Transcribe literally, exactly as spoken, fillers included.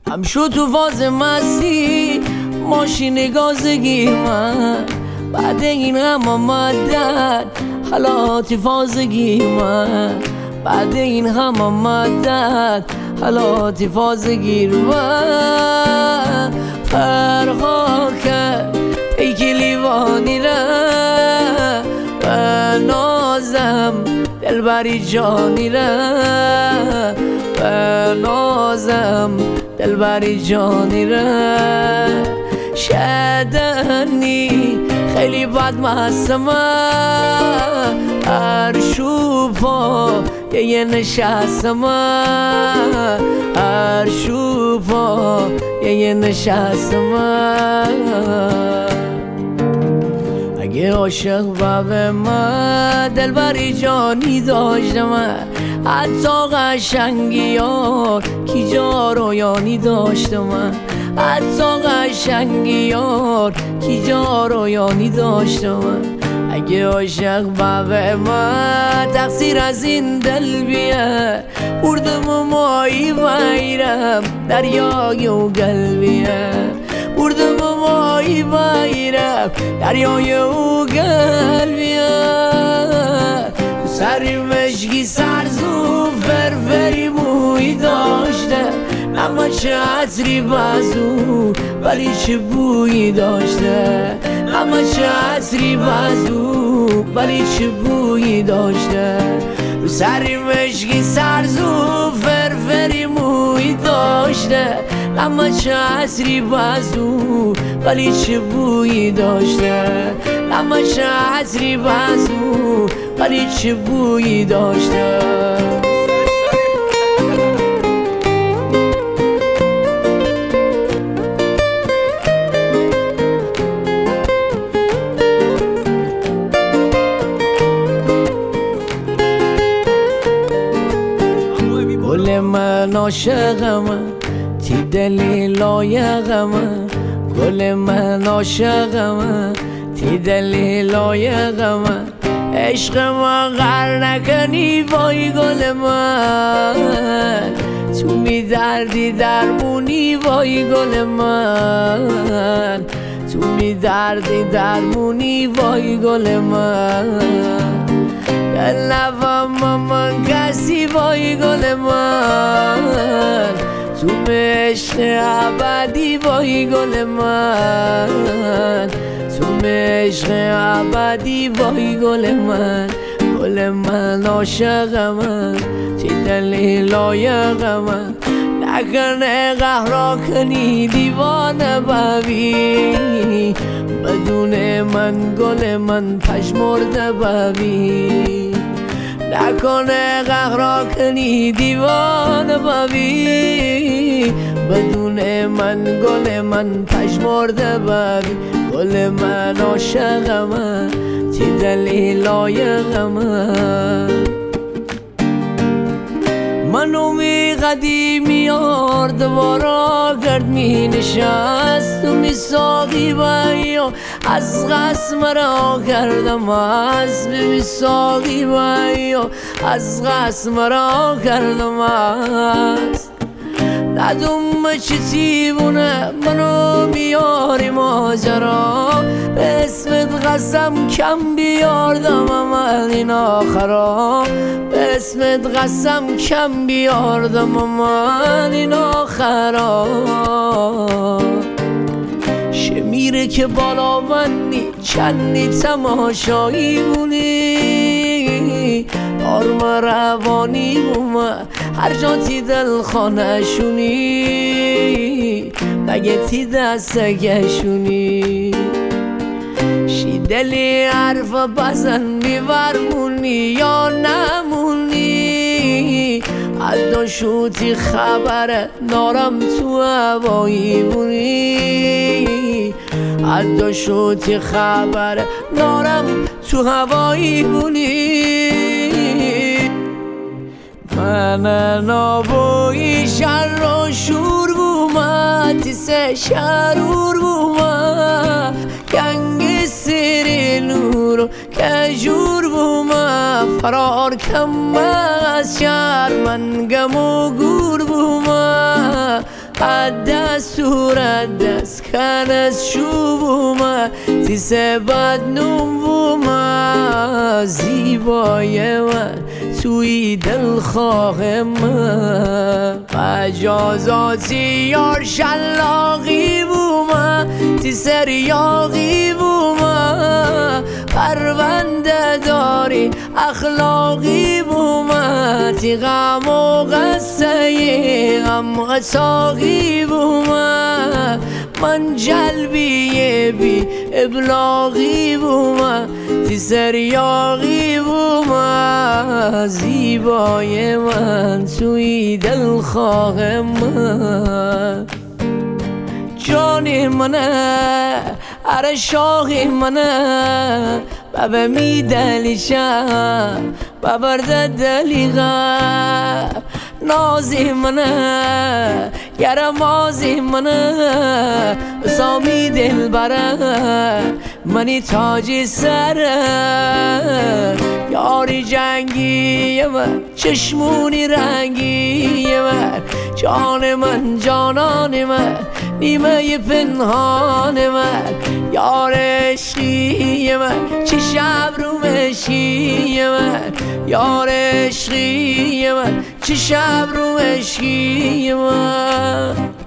هم شو تو فاز مستی ماشین گازگی من، بعد این غم آمدن حالاتی فازگی من، بعد این غم آمدن حالاتی فازگیر من. فرقا کرد پیکی لیوانی را و نازم دلبری جانی را و نازم دلبری جانی را. شدنی خیلی بد مستم هر شوپا یه نشستم هر شوپا یه نشستم. اگه عاشق به من دلبری جانی داشتم، حتی قشنگی ها کی جا رویانی داشتم، حتی قشنگی یار کی جا رویانی داشتم. اگه عاشق به من تقصیر از این دل بیه، بردم و مایی ویرم دریای و قلبیه، بردم و مایی ویرم دریای و قلبیه. سری مشکی سرزو فرفری موی داشته، اما چه عطری بازو ولی چه بویی داشته، اما چه عطری بازو ولی چه بویی داشته. رو سری مشکی سرزو فرفری موی داشته، اما چه عطری بازو ولی چه بویی داشته، اما چه عطری بازو ولی چه بویی داشته. گل من عاشقم تی دلی لایقم، گل من عاشقم تی دلی لایقم. عشق من غر نکنی وای گل من، تو می دردی درمونی وای گل من، تو می دردی درمونی وای گل من. دل نفهم من کسی وای گل من، تو عشق ابدی وای گل من، تو عشق ابدی وای گل من. گل من عاشقم تی دلی لایقم، نکنه قهر کنی دیوانه ببی، بدون من گل من پژمرده ببی، نکنه قهر کنی دیوانه ببی، بدون من گل من پژمرده ببی. گل من عاشقم تی دلی لایقم. منو می قدیمی یار دوباره گرد می نشست، تو می ساقی بیا از قسم را کردم از می ساقی بیا از قسم را کردم از. ندوم چی تیبونه منو بیاری ماجرا، به اسمت قسم کم بیاردم عمل این آخرا، به اسمت قسم کم بیاردم عمل این آخرا. شمیره که بالا ونی چندی تماشایی بونی، آرم روانی بومه هر جا تی دل خانه شونی، مگه تی دستگشونی. شی دلی حرف بزن میورمونی یا نمونی، حدا شوتی خبره نارم تو هوایی بونی، حدا شوتی خبره نارم تو هوایی بونی. من نابوی شر و شور بومه تیسه شرور بومه، گنگ سری نور و کجور بومه، فرار کم از شهر من گم و گور بومه، دستورت دست کن از شوبوما تیس بدنوم بوما زیبای من توی دلخواه من مجازاتی یار شلاقی بوما تی سریاقی بوما پرونده داری اخلاقی بوما تی غم و غصه غم غساقی بوما من جلبیه بی ابلاغی بوما تی سریاقی بوما زیبای من توی دلخواه من جانی منه اره شاقی منه بابا می دلیشم ببرده دلیغه نازی منه یاره مازی منه سامی دل بره منی تاجی سره یاری جنگی من چشمونی رنگی من جان من جانان من نیمه پنهان من یار عشقی من چه شب رو مشکی من یار عشقی من چه شب رو مشکی من